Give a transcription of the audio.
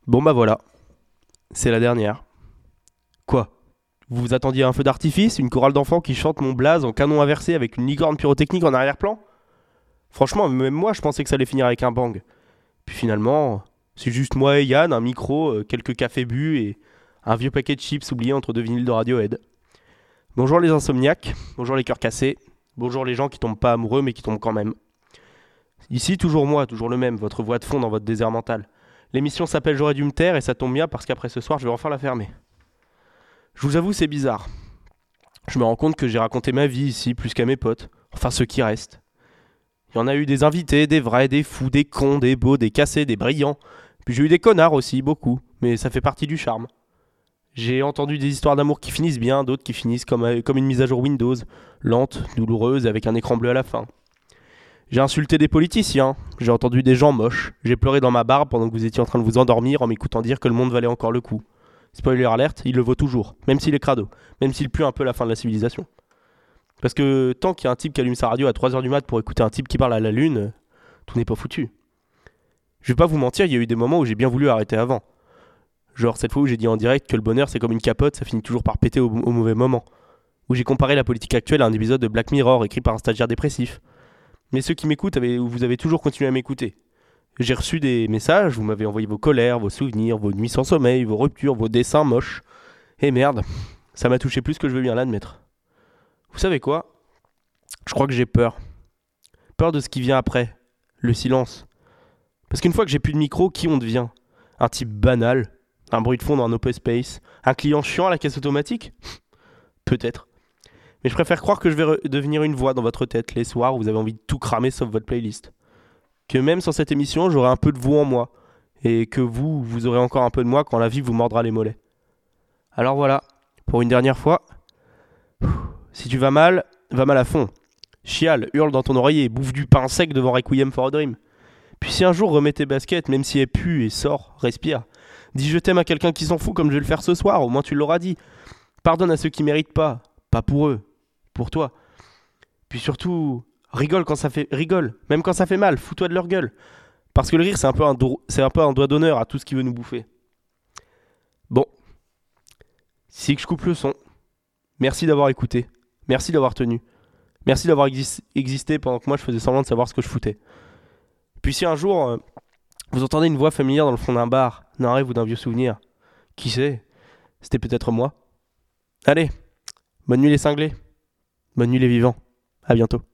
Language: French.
Bon bah voilà, c'est la dernière. Quoi? Vous vous attendiez à un feu d'artifice, une chorale d'enfants qui chante mon blaze en canon inversé avec une licorne pyrotechnique en arrière-plan? Franchement, même moi je pensais que ça allait finir avec un bang. Puis finalement, c'est juste moi et Yann, un micro, quelques cafés bu et un vieux paquet de chips oublié entre deux vinyles de Radiohead. Bonjour les insomniaques, bonjour les cœurs cassés, bonjour les gens qui tombent pas amoureux mais qui tombent quand même. Ici toujours moi, toujours le même, votre voix de fond dans votre désert mental. L'émission s'appelle J'aurais dû me taire et ça tombe bien parce qu'après ce soir je vais enfin la fermer. Je vous avoue, c'est bizarre. Je me rends compte que j'ai raconté ma vie ici plus qu'à mes potes. Enfin, ceux qui restent. Il y en a eu des invités, des vrais, des fous, des cons, des beaux, des cassés, des brillants. Puis j'ai eu des connards aussi, beaucoup. Mais ça fait partie du charme. J'ai entendu des histoires d'amour qui finissent bien, d'autres qui finissent comme une mise à jour Windows. Lente, douloureuse, avec un écran bleu à la fin. J'ai insulté des politiciens. J'ai entendu des gens moches. J'ai pleuré dans ma barbe pendant que vous étiez en train de vous endormir en m'écoutant dire que le monde valait encore le coup. Spoiler alert, il le vaut toujours, même s'il est crado, même s'il pue un peu la fin de la civilisation. Parce que tant qu'il y a un type qui allume sa radio à 3h du mat pour écouter un type qui parle à la lune, tout n'est pas foutu. Je vais pas vous mentir, il y a eu des moments où j'ai bien voulu arrêter avant. Genre cette fois où j'ai dit en direct que le bonheur c'est comme une capote, ça finit toujours par péter au mauvais moment. Où j'ai comparé la politique actuelle à un épisode de Black Mirror écrit par un stagiaire dépressif. Mais ceux qui m'écoutent, vous avez toujours continué à m'écouter. J'ai reçu des messages, vous m'avez envoyé vos colères, vos souvenirs, vos nuits sans sommeil, vos ruptures, vos dessins moches. Et merde, ça m'a touché plus que je veux bien l'admettre. Vous savez quoi? Je crois que j'ai peur. Peur de ce qui vient après. Le silence. Parce qu'une fois que j'ai plus de micro, qui on devient? Un type banal? Un bruit de fond dans un open space? Un client chiant à la caisse automatique? Peut-être. Mais je préfère croire que je vais devenir une voix dans votre tête les soirs où vous avez envie de tout cramer sauf votre playlist. Que même sans cette émission, j'aurai un peu de vous en moi. Et que vous aurez encore un peu de moi quand la vie vous mordra les mollets. Alors voilà, pour une dernière fois, si tu vas mal à fond. Chiale, hurle dans ton oreiller, bouffe du pain sec devant Requiem for a Dream. Puis si un jour remets tes baskets, même si elle pue et sort, respire. Dis je t'aime à quelqu'un qui s'en fout comme je vais le faire ce soir, au moins tu l'auras dit. Pardonne à ceux qui méritent pas pour eux, pour toi. Puis surtout, rigole, même quand ça fait mal, fous-toi de leur gueule. Parce que le rire c'est un peu un doigt d'honneur à tout ce qui veut nous bouffer. Bon, si que je coupe le son. Merci d'avoir écouté. Merci d'avoir tenu. Merci d'avoir existé pendant que moi je faisais semblant de savoir ce que je foutais. Puis si un jour vous entendez une voix familière dans le fond d'un bar, d'un rêve ou d'un vieux souvenir, qui sait? C'était peut-être moi. Allez, bonne nuit les cinglés. Bonne nuit les vivants. À bientôt.